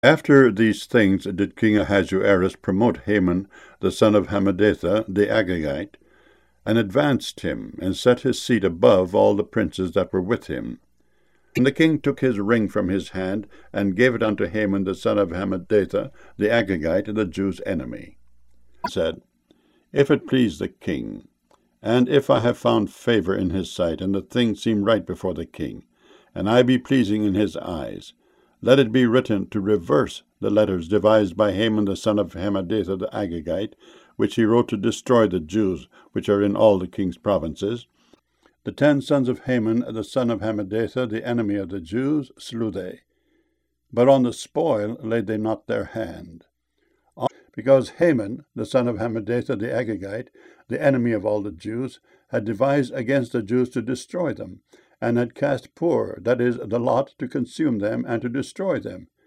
After these things did King Ahasuerus promote Haman the son of Hammedatha the Agagite, and advanced him, and set his seat above all the princes that were with him. And the king took his ring from his hand, and gave it unto Haman the son of Hammedatha the Agagite, the Jews' enemy, and said, If it please the king, and if I have found favor in his sight, and the thing seem right before the king, and I be pleasing in his eyes, let it be written to reverse the letters devised by Haman the son of Hammedatha the Agagite, which he wrote to destroy the Jews which are in all the king's provinces. The 10 sons of Haman the son of Hammedatha, the enemy of the Jews, slew they. But on the spoil laid they not their hand. Because Haman, the son of Hammedatha the Agagite, the enemy of all the Jews, had devised against the Jews to destroy them, and had cast pur, that is, the lot, to consume them and to destroy them.